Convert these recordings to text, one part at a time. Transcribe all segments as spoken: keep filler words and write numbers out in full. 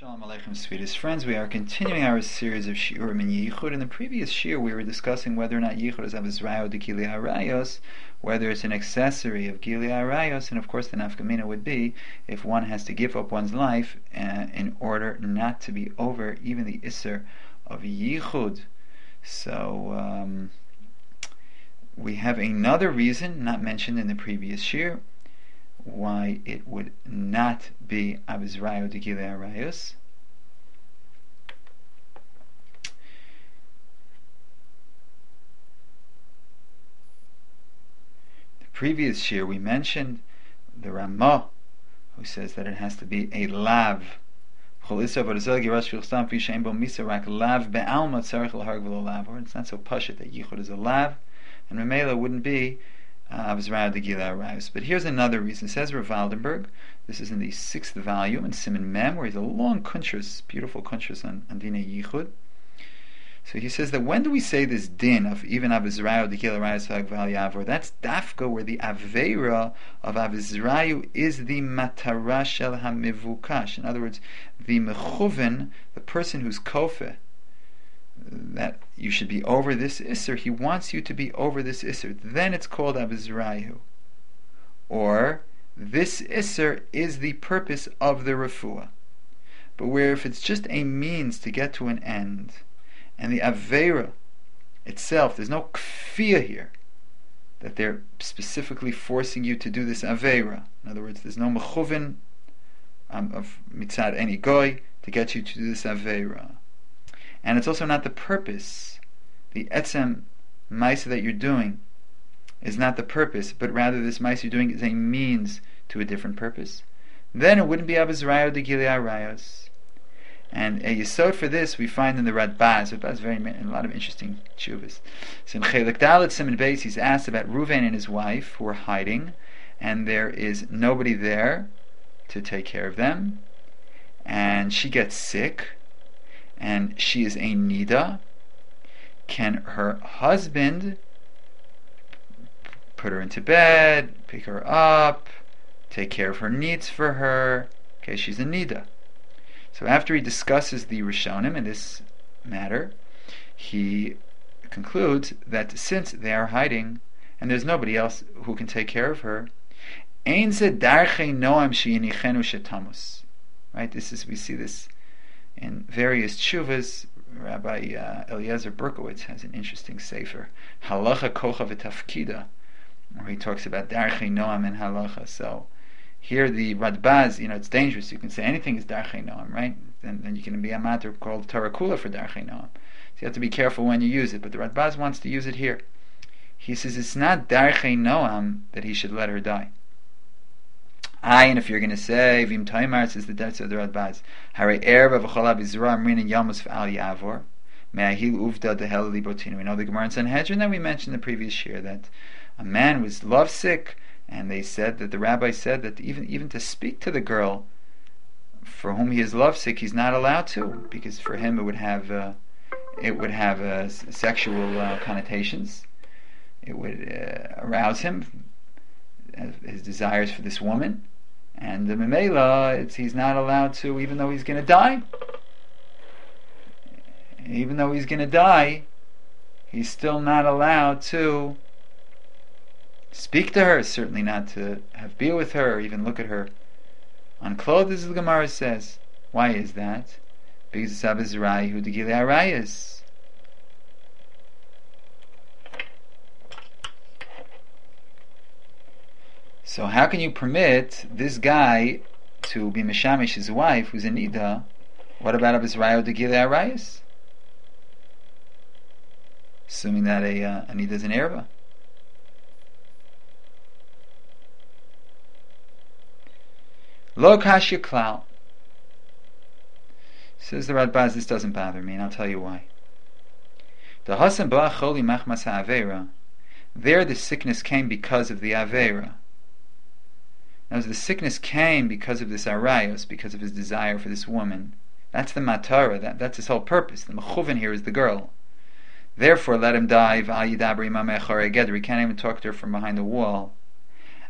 Shalom Aleichem, sweetest friends. We are continuing our series of Shiurim in Yichud. In the previous Shiur, we were discussing whether or not Yichud is Avizrayo de Gili Arayos, whether it's an accessory of Gili Arayos, and of course the nafkamina would be if one has to give up one's life uh, in order not to be over even the Isser of Yichud. So, um, we have another reason, not mentioned in the previous Shiur, why it would not be Avizrayo de Gili Arayos. The previous year we mentioned the Ramah, who says that it has to be a lav. Or it's not so pashut that Yichud is a lav, and Mamela wouldn't be Avizrayo de Gili Arayos. But here's another reason. It says Rav Waldenberg, this is in the sixth volume in Siman Mem, where he's a long kuntras, beautiful kuntras on, on Dinei Yichud. So he says that when do we say this din of even Avizrayo de Gili Arayos v'Hagval Yavor? That's dafka where the aveira of Avizrayo is the matara shel hamivukash. In other words, the mechuven, the person who's kofeh, that you should be over this Isser, he wants you to be over this Isser, then it's called Avizrayu. Or, this Isser is the purpose of the Refuah. But where if it's just a means to get to an end, and the Aveira itself, there's no kfiyah here, that they're specifically forcing you to do this Aveira. In other words, there's no mechuvin um, of mitzad any goy to get you to do this Aveira. And it's also not the purpose. The etzem maisa that you're doing is not the purpose, but rather this maisa you're doing is a means to a different purpose. Then it wouldn't be Avizrayo de Gili Arayos. And a yesod for this we find in the Radbaz. Radbaz is very in a lot of interesting tshuvas. So in Chelik Dalet Siman Beis, he's asked about Ruvain and his wife who are hiding, and there is nobody there to take care of them, and she gets sick, and she is a nida. Can her husband put her into bed, pick her up, take care of her needs for her? Okay, she's a nida. So after he discusses the Rishonim in this matter, he concludes that since they are hiding and there's nobody else who can take care of her, ein ze darchei noam she'inichenu shetamus. Right? This is we see this in various tshuvas. Rabbi uh, Eliezer Berkowitz has an interesting sefer, Halacha Kocha V'Tafkida, where he talks about Darchei Noam and Halacha. So here the Radbaz, you know, it's dangerous. You can say anything is Darchei Noam, right? Then, then you can be a matter called Torah Kula for Darchei Noam. So you have to be careful when you use it. But the Radbaz wants to use it here. He says it's not Darchei Noam that he should let her die. Aye, and if you're going to say Vim Taimar, says the Dutch of the Radbaz, Hare Erva v'Chol Avizra Amrin and Yamus v'Al Yavor Me'ahil Uvda Dehel Libotinu. We know the Gemara in Sanhedrin that we mentioned in the previous year that a man was lovesick, and they said that the rabbi said that even even to speak to the girl for whom he is lovesick, he's not allowed to, because for him it would have uh, it would have uh, sexual uh, connotations. It would uh, arouse him, uh, his desires for this woman. And the Memela, it's he's not allowed to, even though he's going to die. Even though he's going to die, he's still not allowed to speak to her, certainly not to have beer with her, or even look at her unclothed, as the Gemara says. Why is that? Because it's Avizrayu de Gili Arayos. So how can you permit this guy to be mishamish his wife, who's a nida? What about Avizrayo de Gili Arayos? Assuming that a, uh, a nida is an erva. Lo kashya klal. Says the Radbaz, this doesn't bother me, and I'll tell you why. The hasan ba choli machmas ha'avera. There the sickness came because of the avera. Now, the sickness came because of this arayos, because of his desire for this woman. That's the matara, that, that's his whole purpose. The mechuven here is the girl. Therefore, let him die. He can't even talk to her from behind the wall.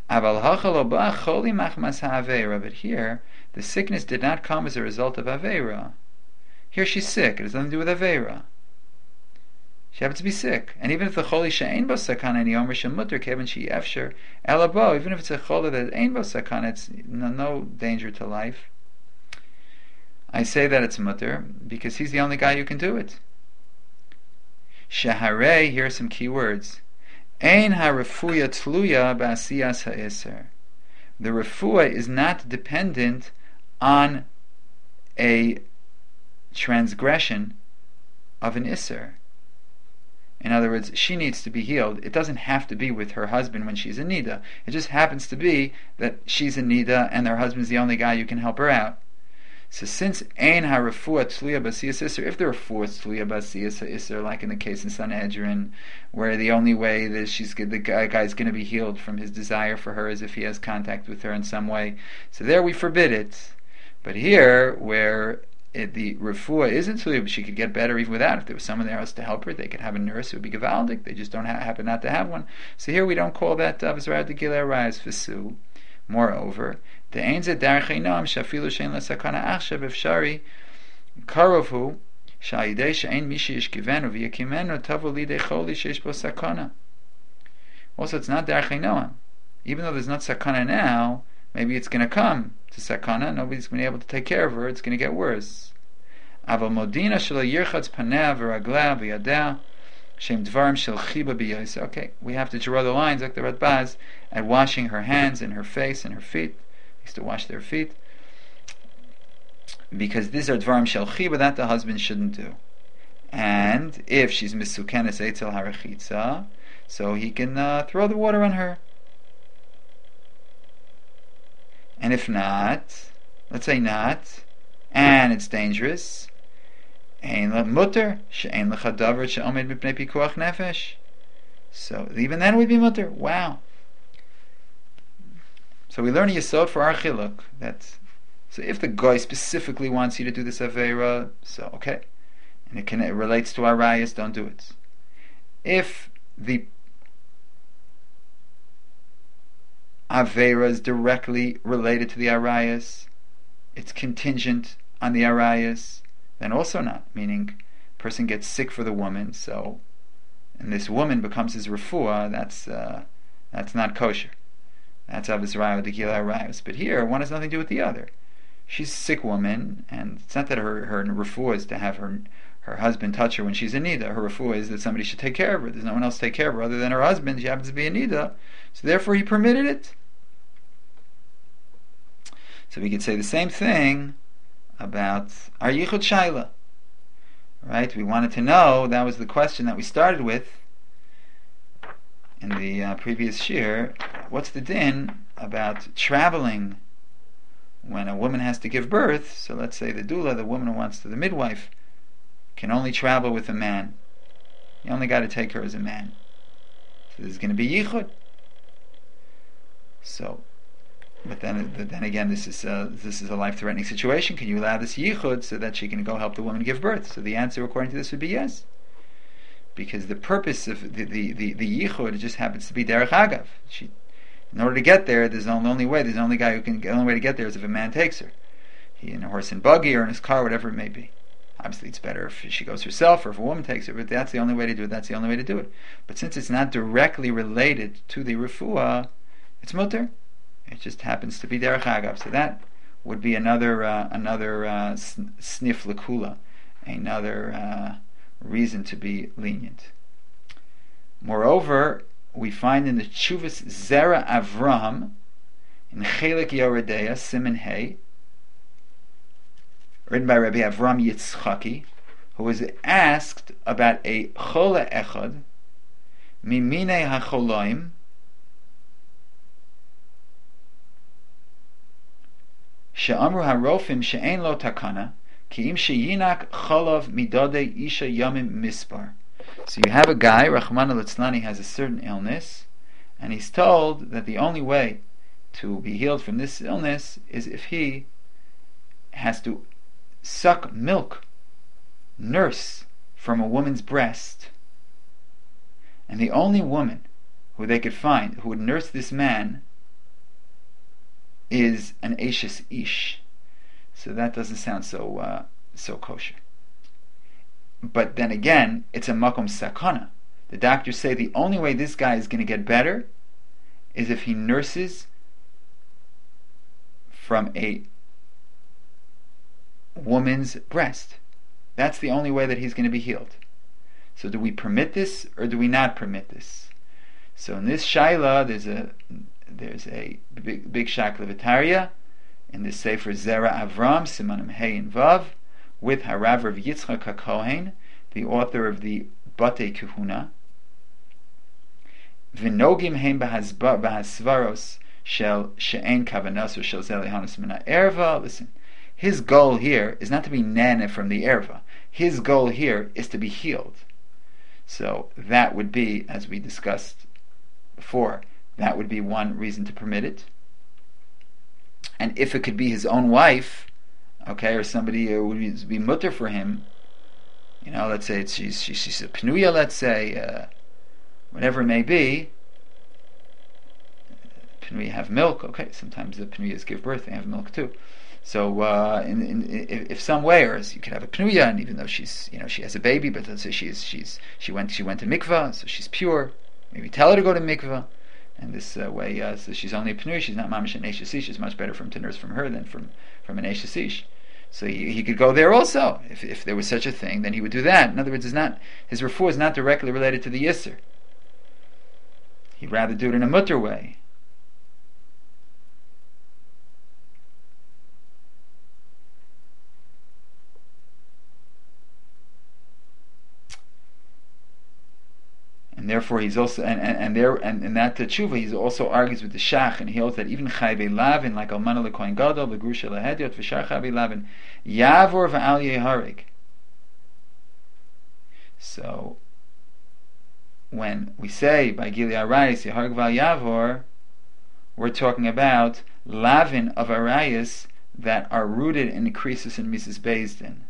But here, the sickness did not come as a result of Aveira. Here she's sick. It has nothing to do with Aveira. She happens to be sick. And even if the Choli she'ein bo sakana and yomer shemutter kevin she efsher elabo, even if it's a Choli that ain't bo sakana, it's no, no danger to life. I say that it's mutter because he's the only guy who can do it. Shaharei, here are some key words. Ein ha-refuya tluya ba'asiyas ha'eser. The refuah is not dependent on a transgression of an iser. In other words, she needs to be healed. It doesn't have to be with her husband when she's in nida. It just happens to be that she's in nida and her husband's the only guy who can help her out. So since ein ha-refuah tluya b'asiyas iser, if the refuah is tluya b'asiyas iser, like in the case in Sanhedrin, where the only way that she's the guy, guy's going to be healed from his desire for her is if he has contact with her in some way, so there we forbid it. But here, where it, the refuah isn't tluya, but she could get better even without. If there was someone there else to help her, they could have a nurse. It would be gavaldik. They just don't ha- happen not to have one. So here we don't call that avzrat de gilei arayos fesu. Moreover, the ein ze derech einam shafilu shein lesakana achshav efshari karovhu sha'idei she'ein mishi yishkivenu v'yakimenu tavu lidei choli sheish bo sakana. Also, it's not derech einam. Even though there's not sakana now, maybe it's going to come to sakana. Nobody's going to be able to take care of her. It's going to get worse. Aval modina shelo yirchatz paneh v'ragleh v'yadeh shem dvarim shel chiba b'yos. Okay, we have to draw the lines like the Radbaz at washing her hands and her face and her feet. They used to wash their feet because these are dvarim shel chiba that the husband shouldn't do. And if she's misukenes eitzel harachitza, so he can uh, throw the water on her. And if not, let's say not, and it's dangerous, ein mutter she'ein lecha davar she'omed b'pnei pikuach nefesh. So even then we'd be mutter. Wow. So we learn a yesod for our chiluk that so if the guy specifically wants you to do this aveira, so okay, and it can it relates to our rayas, don't do it. If the aveira is directly related to the arayas, it's contingent on the arayas, then also not. Meaning, person gets sick for the woman, so and this woman becomes his refuah. That's uh, that's not kosher. That's avos raya d'gilei arayos. But here, one has nothing to do with the other. She's a sick woman, and it's not that her her refuah is to have her her husband touch her when she's in nida. Her refuah is that somebody should take care of her. There's no one else to take care of her other than her husband. She happens to be in nida, so therefore he permitted it. So we could say the same thing about our yichud shaila. Right? We wanted to know, that was the question that we started with in the uh, previous shir, what's the din about traveling when a woman has to give birth? So let's say the doula, the woman who wants to, the midwife, can only travel with a man. You only got to take her as a man. So there's going to be yichud. So, but then, then again, this is a, this is a life-threatening situation. Can you allow this yichud so that she can go help the woman give birth? So the answer, according to this, would be yes, because the purpose of the the the, the yichud just happens to be derech agav. She, in order to get there, there's the only way. There's the only guy who can. The only way to get there is if a man takes her. He in a horse and buggy or in his car, whatever it may be. Obviously, it's better if she goes herself or if a woman takes her. But that's the only way to do it. That's the only way to do it. But since it's not directly related to the refuah, it's mutter. It just happens to be derech agav. So that would be another uh, another uh, snif lekula, another uh, reason to be lenient. Moreover, we find in the Tshuvas Zera Avraham in Chelik Yoredeya Siman Hey, written by Rabbi Avram Yitzchaki, who was asked about a chola echad mimine hacholoim she'amru harofim she'ein lo takana ki im sheyinak cholav midode isha yamim mispar. So you have a guy, Rachmana litzlan, has a certain illness, and he's told that the only way to be healed from this illness is if he has to suck milk, nurse, from a woman's breast. And the only woman who they could find who would nurse this man is an Eishes Ish. So that doesn't sound so uh, so kosher. But then again, it's a makom sakana. The doctors say the only way this guy is going to get better is if he nurses from a woman's breast. That's the only way that he's going to be healed. So do we permit this or do we not permit this? So in this shaila, there's a there's a big big shaklevitaria in this sefer Zera Avram Simanim Hey and Vav with Harav Rav Yitzchak HaKohen, the author of the Batei Kahuna. V'nogim heim b'hasvaros shel she'en kavanas or shel zelihanus mina erva. Listen, his goal here is not to be nana from the erva. His goal here is to be healed. So that would be, as we discussed before, that would be one reason to permit it. And if it could be his own wife, okay, or somebody who would be mutter for him, you know, let's say it's, she's, she's, she's a pnuya, let's say, uh, whatever it may be. Pnuya have milk, okay, sometimes the pnuyas give birth, they have milk too. So, uh, in, in, in, if some way, or you could have a pnuya, and even though she's, you know, she has a baby, but let's say she's, she's, she went, she went to mikvah, so she's pure. Maybe tell her to go to mikvah, and this uh, way, uh, so she's only a pnuya, she's not mamish an eishes ish. It's much better for him to nurse from her than from from an eishes ish. So he, he could go there also. If if there was such a thing, then he would do that. In other words, it's not his refuah is not directly related to the yisr. He'd rather do it in a mutter way. And therefore, he's also and and, and there and in that tshuva, he also argues with the shach, and he holds that even chayvei lavin, like almana lekohen gadol, the grusha lahediot, v'shar chayvei lavin, yavor v'al yeharig. So, when we say by gili arayis yeharig v'al yavor, we're talking about lavin of arayis that are rooted in creases in Missus Beis Din.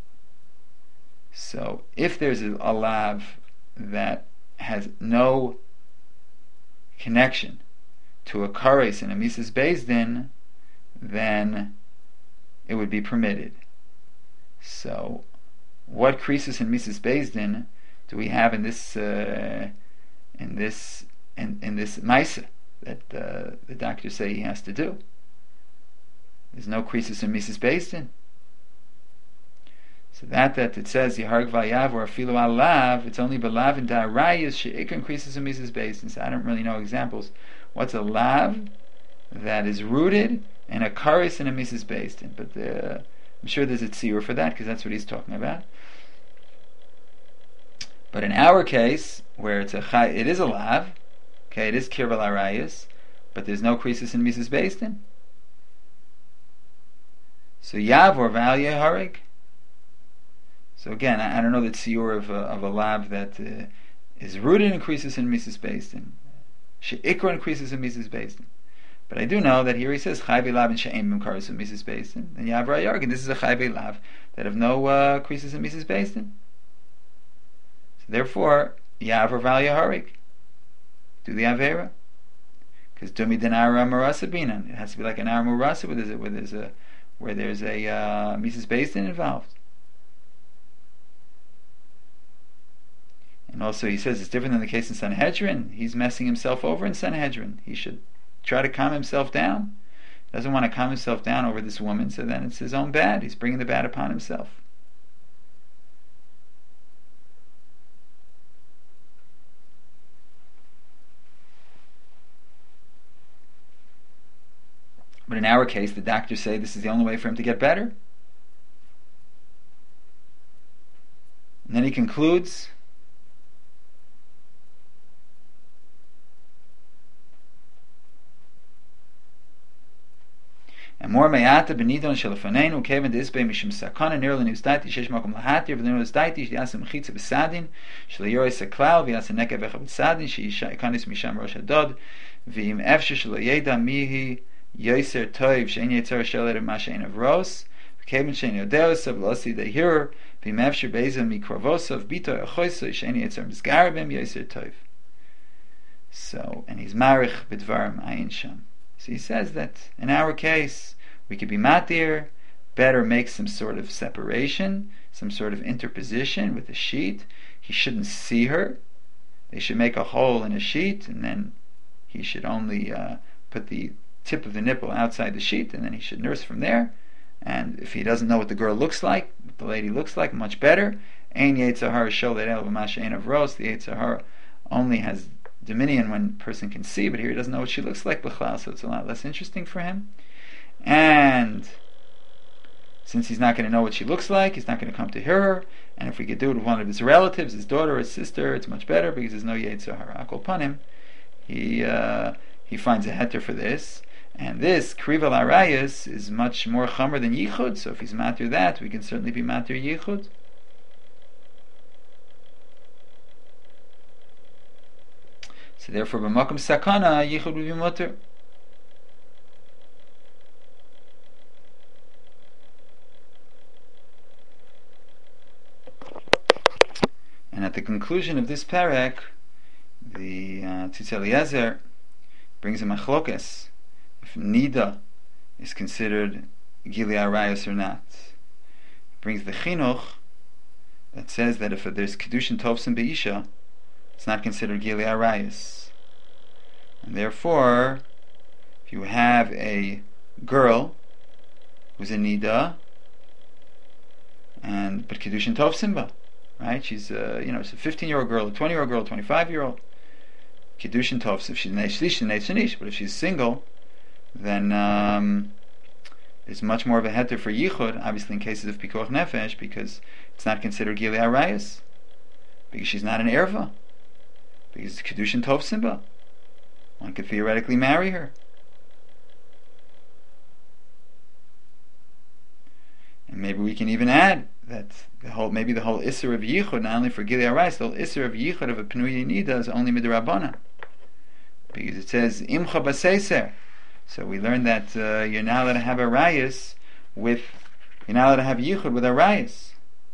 So, if there's a, a lav that has no connection to a kares in a Missus Beis Din, then it would be permitted. So, what creases in Missus Beis Din do we have in this uh, in this in, in this Maisa that uh, the doctors say he has to do? There's no creases in Missus Beis Din. So that that it says Yeharg Vayav or Afilu Alav, it's only Balav and Da'arayas She'ik increases in Missus Beis Din. So I don't really know examples. What's a lav that is rooted in a karis in a Missus Beis Din? But uh, I'm sure there's a tziyur for that because that's what he's talking about. But in our case, where it's a chay, it is a lav, okay, it is kirval arayas, but there's no creases in Missus Beis Din. So Yav or Val Yeharg. So again, I, I don't know the tziyur of, uh, of a lav that uh, is rooted in creases in Missus Beis Din. She'ikra increases in Missus Beis Din. But I do know that here he says chayvei lav and she'em b'mkaris in Missus Beis Din. And Yav Rayarg, and this is a chayvei lav that have no uh, creases in Missus Beis Din. So therefore, Yav or Val Yeharig, do the avera. Because dumi denara marasa binan, it has to be like an ara marasa where there's a, where there's a where there's a uh, Missus Beis Din involved. And also he says it's different than the case in Sanhedrin. He's messing himself over in Sanhedrin. He should try to calm himself down. He doesn't want to calm himself down over this woman, so then it's his own bad. He's bringing the bad upon himself. But in our case, the doctors say this is the only way for him to get better. And then he concludes, and more mayata benidon shelafanenu kevin disbei mishum sakana near the newsdaiti shesh makom lahatir v'the newsdaiti yasem chitza b'sadin shelayorei saklal v'yasem neka becha b'sadin sheisha ikanis misham rosh hadod v'im efshe shelayeda mihi yoser toiv shein yitzar sheler mashein of ros kevin shein yodeos of losi dehir v'im efshe beizem mikrovosav bito achoisoi shein yitzar mizgarabim yoser toiv. So, and he's marich b'dvarim ayin sham. So he says that in our case, we could be matir, better make some sort of separation, some sort of interposition with the sheet. He shouldn't see her. They should make a hole in a sheet, and then he should only uh, put the tip of the nipple outside the sheet, and then he should nurse from there. And if he doesn't know what the girl looks like, what the lady looks like, much better. Ein Yetzer Hara Sholei El V'Masha Ein Avros. The Yetzer Hara only has dominion when a person can see, but here he doesn't know what she looks like, b'chlal, so it's a lot less interesting for him. And since he's not going to know what she looks like, he's not going to come to her. And if we could do it with one of his relatives, his daughter or his sister, it's much better because there's no Yetzer Hara. Akol Panim, he uh, he finds a heter for this. And this, Kriva L'Arayas, is much more chamer than Yichud, so if he's matir that, we can certainly be matir Yichud. So therefore, b'makom sakana, Yichud would be mutter. And at the conclusion of this parak, the uh, Tzitz Eliezer brings a machlokes if nida is considered gili arayos or not. It brings the chinuch that says that if there's kedushin tovsim beisha, it's not considered gili arayos, and therefore, if you have a girl who's a nida, and but kedushin tovsim ba, right? She's uh, you know, it's a fifteen-year-old girl, a twenty-year-old girl, a twenty-five-year-old. Kedushin tovs. If she's neish neish, but if she's single, then um, there's much more of a heter for yichud. Obviously, in cases of pikuach nefesh, because it's not considered gili arayos, because she's not an erva, because it's kedushin tovsim ba. One could theoretically marry her. And maybe we can even add that the whole, maybe the whole isser of yichud, not only for gili arayos, the whole isser of yichud of a penuya nida is only midrabbanan, because it says imcha baseiser. So we learned that uh, you're not allowed to have a rayas with, you're not allowed to have yichud with a rayas,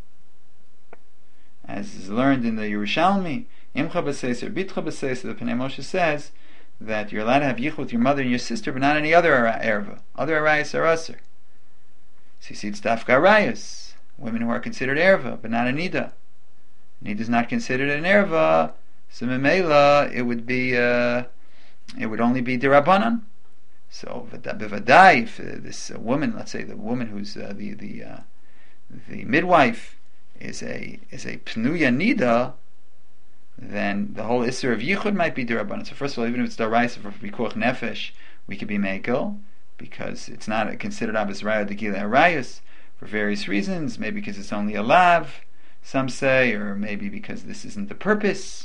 as is learned in the Yerushalmi. Imcha baseiser, bitcha baseiser. The Pnei Moshe says that you're allowed to have yichud with your mother and your sister, but not any other erva. Other rayas are aser. So you see, it's dafka arayos, women who are considered erva, but not a nida. Nida is not considered an erva, so memela it would be, uh, it would only be dirabanan. So bevadai, if uh, this uh, woman, let's say the woman who's uh, the the uh, the midwife is a is a pnuya nida, then the whole isser of yichud might be dirabanan. So first of all, even if it's daraisa for pikuach nefesh, we could be mekel, because it's not considered Abbas Raya de Gila Arayas for various reasons, maybe because it's only a lav, some say, or maybe because this isn't the purpose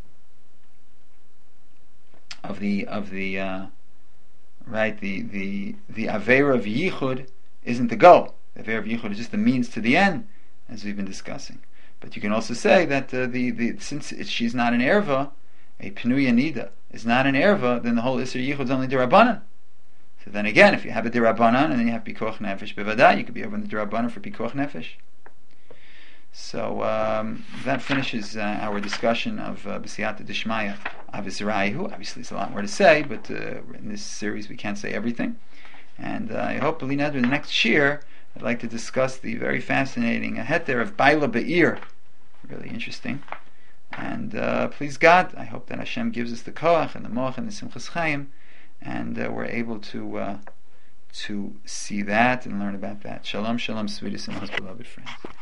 of the of the uh, right the the the Avera of Yichud isn't the goal. The Avera of Yichud is just the means to the end, as we've been discussing. But you can also say that uh, the, the since it, she's not an erva, a Pnuya Nida is not an erva, then the whole Isser Yichud is only derabanan. So then again, if you have a derabanan and then you have pikuach nefesh bevada, you could be over in the derabanan for pikuach nefesh. So um, that finishes uh, our discussion of B'siyata Dishmaya Avisrayu. Obviously, there's a lot more to say, but uh, in this series we can't say everything. And uh, I hope, in the next year, I'd like to discuss the very fascinating heter of Baila Be'ir. Really interesting. And uh, please God, I hope that Hashem gives us the koach and the moach and the simchas chaim, and uh, we're able to uh, to see that and learn about that. Shalom, shalom, sweetest and most beloved friends.